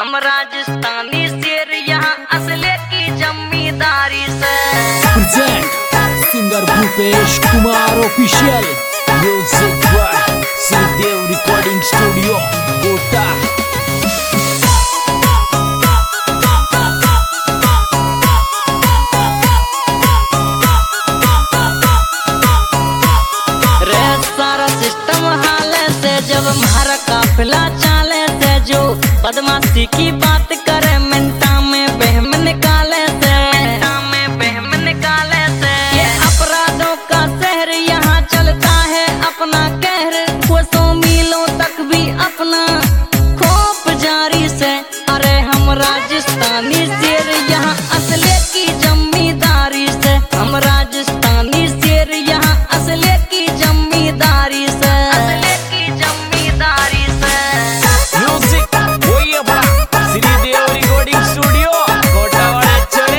हम राजस्थानी शेर यहाँ असले की जमींदारी से। Present singer Bhupesh Kumar official, music by Shridev recording studio Kota. सारा सिस्टम हाले से जब हमारा काफिला चाले से, जो बदमाशी की बात करे मिनटा में बहम निकाले से, ये अपराधों का शहर यहाँ चलता है अपना कहर, कोसों मीलों तक भी अपना खौफ जारी से। अरे हम राजस्थानी शेर यहाँ असले की जमींदारी से, हम राजस्थानी शेर यहाँ असले की जमींदारी से, असले की जमींदारी से। म्यूजिक वही अपना श्रीदेव रिकॉर्डिंग स्टूडियो कोटा वाले चले।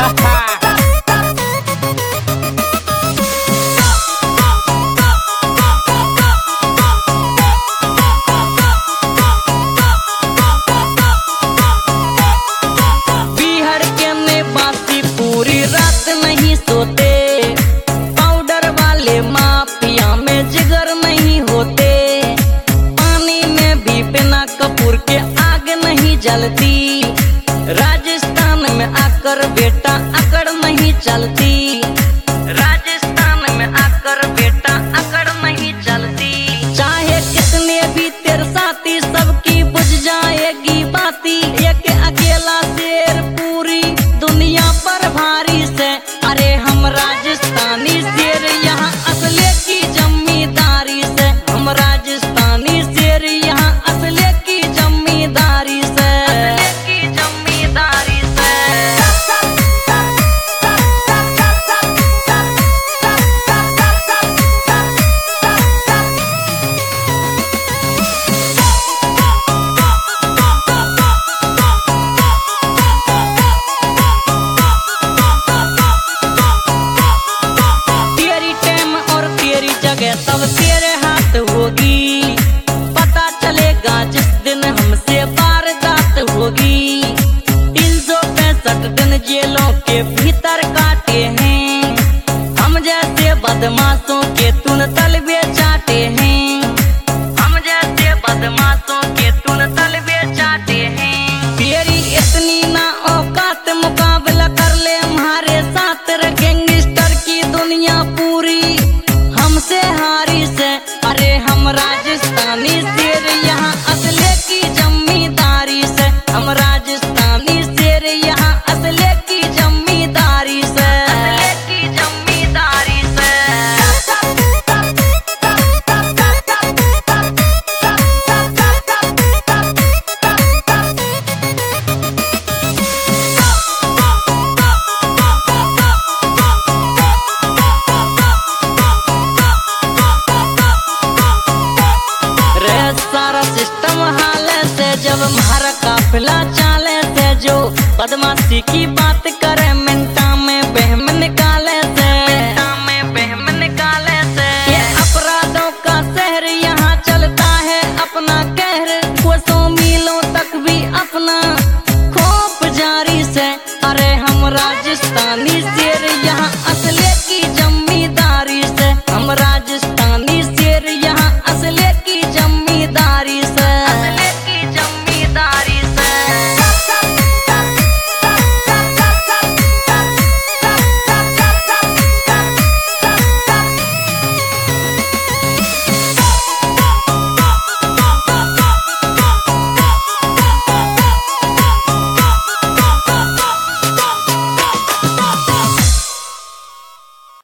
बिहार के निवासी पूरी रात नहीं सोते, पाउडर वाले माफिया में जिगर नहीं होते, पानी में भी बिना कपूर के आग नहीं जलती, राजस्थान में आकर बेटा अकड़ नहीं चलती, राजस्थान में आकर बेटा अकड़ नहीं चलती। चाहे कितने भी तेरे साथी सबकी बुझ जाएगी बाती, एक अकेला शेर पूरी दुनिया पर भारी से। अरे हम राजस्थानी शेर यहाँ असले की जमींदारी से, हम राजस्थानी शेर यहाँ असले की जमींदारी से, असले की जमींदारी से। तेरी टाइम और तेरी जगह सब तेरे हाथ होगी, पता चलेगा जिस दिन हमसे वारदात होगी। 365 दिन जेलों के भीतर काटे हैं, हम जैसे बदमाशों के तून तलबे चाटे हैं, हम जैसे बदमाशों के तून तलबे चाटे हैं। तेरी इतनी ना औकात मुकाबला कर ले हमारे साथ, गैंगस्टर की दुनिया पूरी हमसे हारी से। अरे हम राजस्थानी शेर यहाँ असले की जमींदारी से, हम राजस्थानी शेर यहाँ असले की जमींदारी से, असले की जमींदारी से। सारा सिस्टम हाले से जब हमारा काफिला चाले से, जो बदमाशी की बात करे मिनटा में बहम निकाले से, मिनटा में बहम निकाले से। ये अपराधों का शहर यहाँ चलता है अपना कहर, कोसों मीलों तक भी अपना खौफ जारी से। अरे हम राजस्थानी शेर